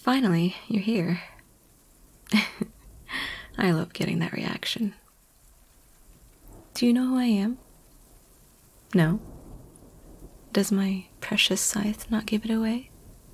Finally, you're here. I love getting that reaction. Do you know who I am? No? Does my precious scythe not give it away?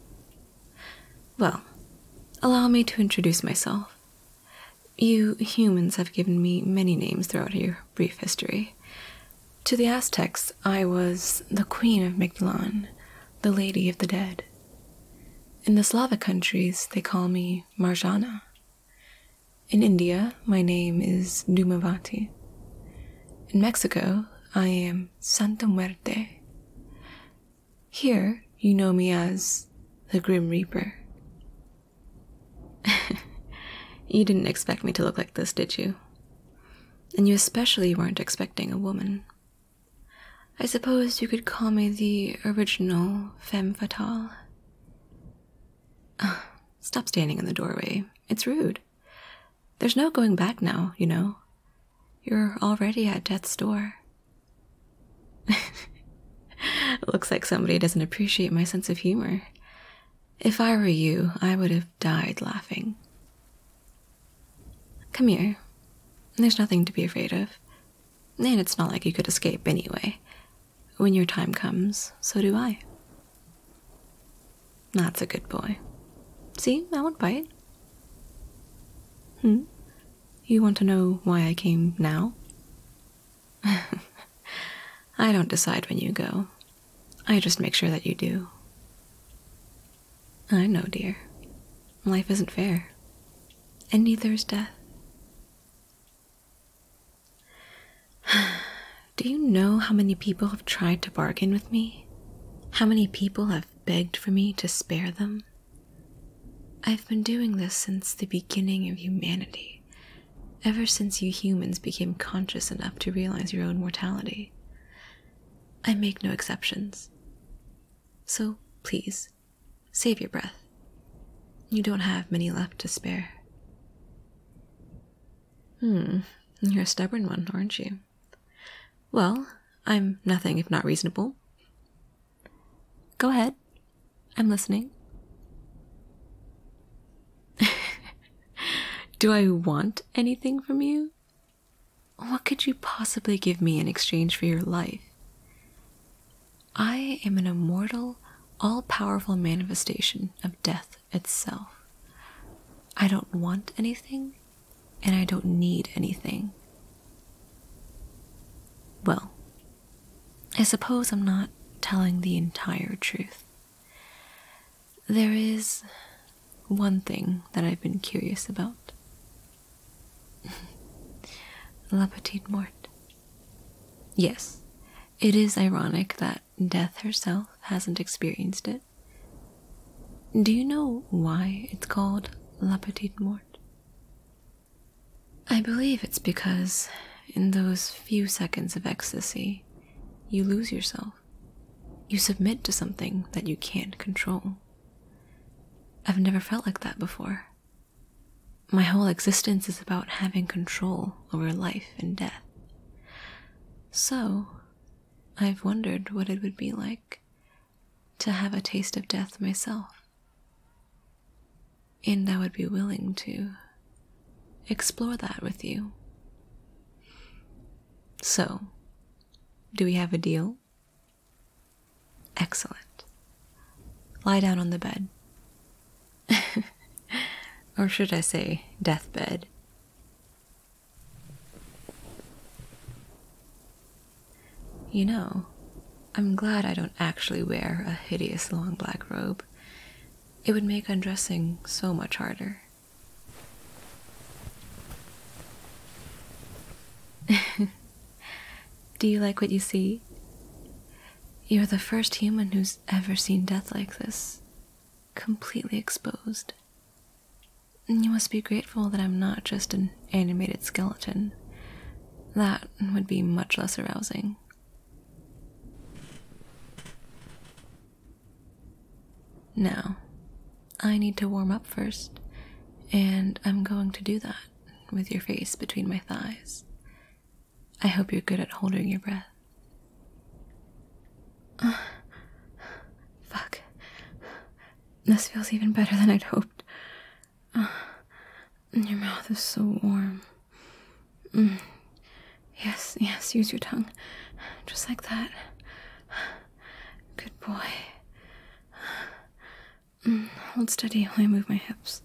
Well, allow me to introduce myself. You humans have given me many names throughout your brief history. To the Aztecs, I was the Queen of Mictlan, the Lady of the Dead. In the Slavic countries, they call me Marjana. In India, my name is Dumavati. In Mexico, I am Santa Muerte. Here, you know me as the Grim Reaper. You didn't expect me to look like this, did you? And you especially weren't expecting a woman. I suppose you could call me the original femme fatale. Stop standing in the doorway. It's rude. There's no going back now, you know. You're already at death's door. Looks like somebody doesn't appreciate my sense of humor. If I were you, I would have died laughing. Come here. There's nothing to be afraid of. And it's not like you could escape anyway. When your time comes, so do I. That's a good boy. See, I won't bite. You want to know why I came now? I don't decide when you go. I just make sure that you do. I know, dear. Life isn't fair. And neither is death. Do you know how many people have tried to bargain with me? How many people have begged for me to spare them? I've been doing this since the beginning of humanity, ever since you humans became conscious enough to realize your own mortality. I make no exceptions. So, please, save your breath. You don't have many left to spare. You're a stubborn one, aren't you? Well, I'm nothing if not reasonable. Go ahead. I'm listening. Do I want anything from you? What could you possibly give me in exchange for your life? I am an immortal, all-powerful manifestation of death itself. I don't want anything, and I don't need anything. Well, I suppose I'm not telling the entire truth. There is one thing that I've been curious about. La Petite Mort. Yes, it is ironic that death herself hasn't experienced it. Do you know why it's called La Petite Mort? I believe it's because in those few seconds of ecstasy, you lose yourself. You submit to something that you can't control. I've never felt like that before. My whole existence is about having control over life and death. So, I've wondered what it would be like to have a taste of death myself. And I would be willing to explore that with you. So, do we have a deal? Excellent. Lie down on the bed. Or should I say, deathbed. You know, I'm glad I don't actually wear a hideous long black robe. It would make undressing so much harder. Do you like what you see? You're the first human who's ever seen death like this, completely exposed. You must be grateful that I'm not just an animated skeleton. That would be much less arousing. Now, I need to warm up first, and I'm going to do that with your face between my thighs. I hope you're good at holding your breath. Fuck. This feels even better than I'd hoped. Your mouth is so warm. Yes, use your tongue. Just like that. Good boy. Hold steady while I move my hips.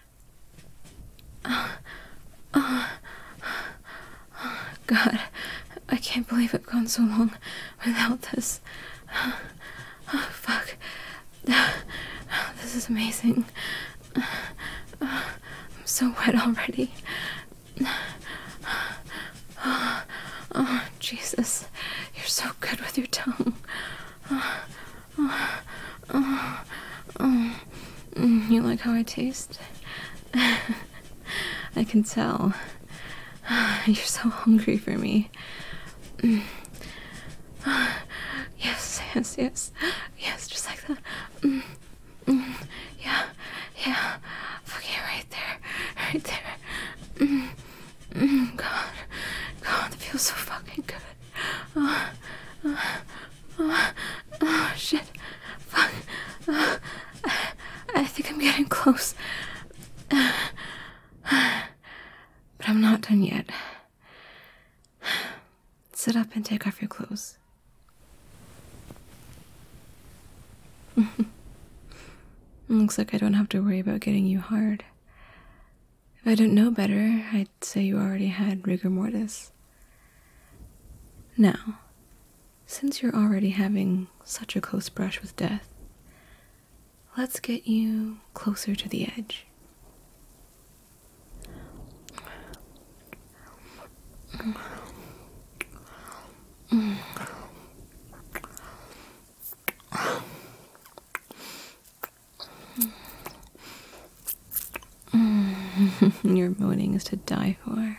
God, I can't believe I've gone so long without this. Oh, fuck. This is amazing. I'm so wet already. Oh, Jesus. You're so good with your tongue. You like how I taste? I can tell. You're so hungry for me. Yes, just like that. Yeah. Okay, right there. God, that feels so fucking good. Shit. Fuck. I think I'm getting close. But I'm not done yet. Sit up and take off your clothes. Looks like I don't have to worry about getting you hard. If I didn't know better, I'd say you already had rigor mortis. Now, since you're already having such a close brush with death, let's get you closer to the edge. Your moaning is to die for.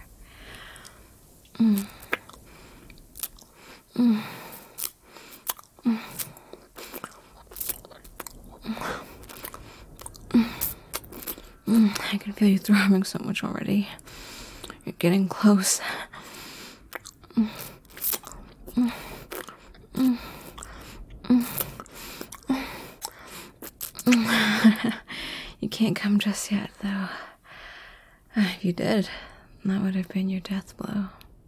I can feel you throbbing so much already. You're getting close. You can't come just yet, though. If you did, that would have been your death blow.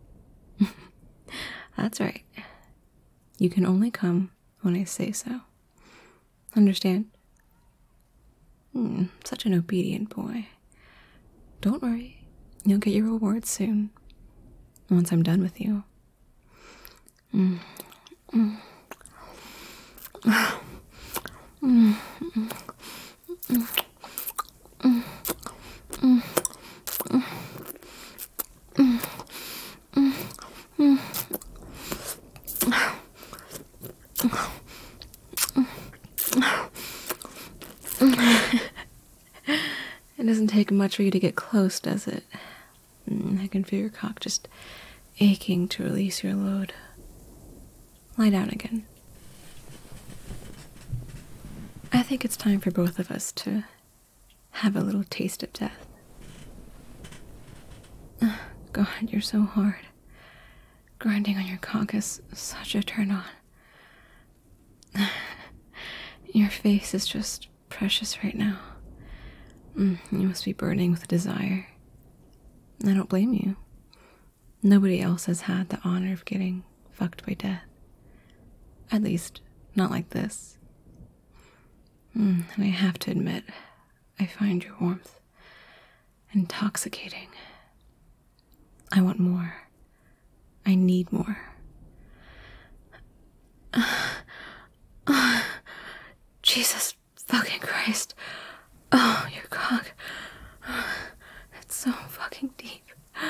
That's right. You can only come when I say so. Understand? Such an obedient boy. Don't worry, you'll get your reward soon. Once I'm done with you. It doesn't take much for you to get close, does it? I can feel your cock just aching to release your load. Lie down again. I think it's time for both of us to have a little taste of death. God, you're so hard. Grinding on your cock is such a turn on. Your face is just precious right now. You must be burning with desire. I don't blame you. Nobody else has had the honor of getting fucked by death. At least, not like this. And I have to admit, I find your warmth intoxicating. I want more. I need more. Jesus fucking Christ. Oh, your cock. It's so fucking deep.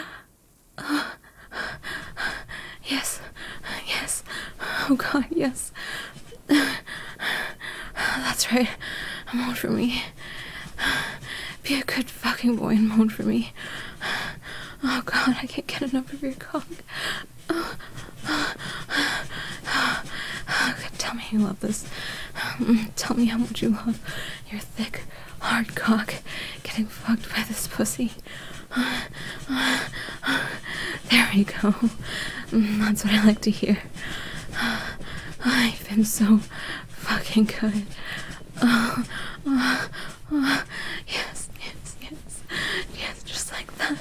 Yes. Oh God, yes. That's right. Moan for me. Be a good fucking boy and moan for me. Oh God, I can't get enough of your cock. Tell me you love this. Tell me how much you love your thick, hard cock getting fucked by this pussy. There we go. That's what I like to hear. I've been so fucking good. Yes, yes, yes. Yes, just like that.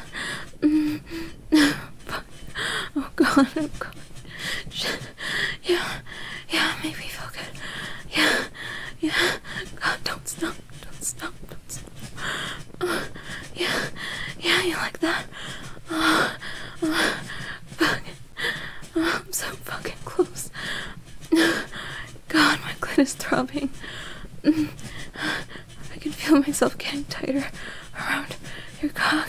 Fuck. Oh god, oh god. Shit. Yeah, yeah, make me feel good. Yeah, yeah. God, don't stop, don't stop, don't stop. Yeah, yeah, you like that? Fuck. I'm so fucking close. God, my clit is throbbing. I can feel myself getting tighter around your cock.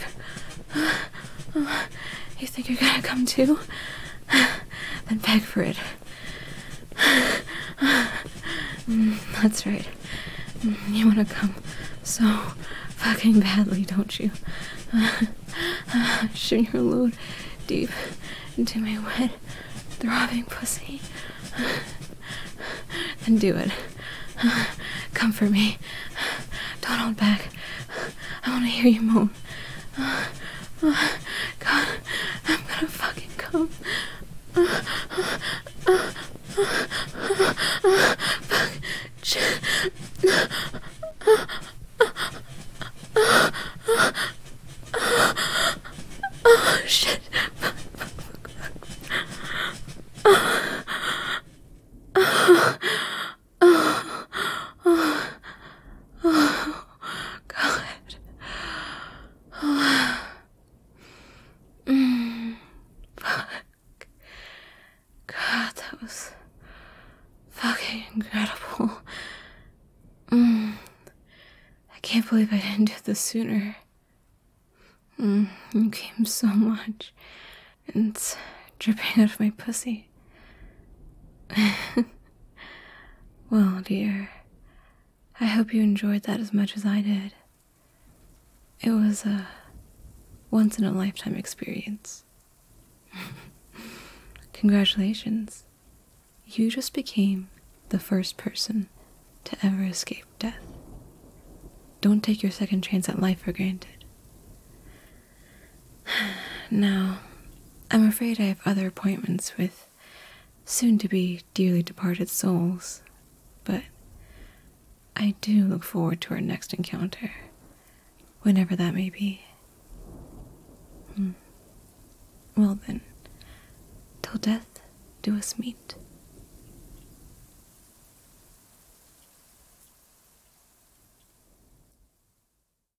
You think you're gonna come too? Then beg for it. That's right. You wanna come so fucking badly, don't you? Shoot your load deep into my wet, throbbing pussy. Then do it. Come for me. Don't hold back. I want to hear you moan. God, I'm gonna fucking come. Fuck. Shit. Oh, shit. Fuck, fuck, fuck, fuck. God. Fuck. God, that was fucking incredible. I can't believe I didn't do this sooner. You came so much. And it's dripping out of my pussy. Well, dear, I hope you enjoyed that as much as I did. It was a once-in-a-lifetime experience. Congratulations. You just became the first person to ever escape death. Don't take your second chance at life for granted. Now, I'm afraid I have other appointments with soon-to-be dearly departed souls, but I do look forward to our next encounter, whenever that may be. Well then, till death do us meet.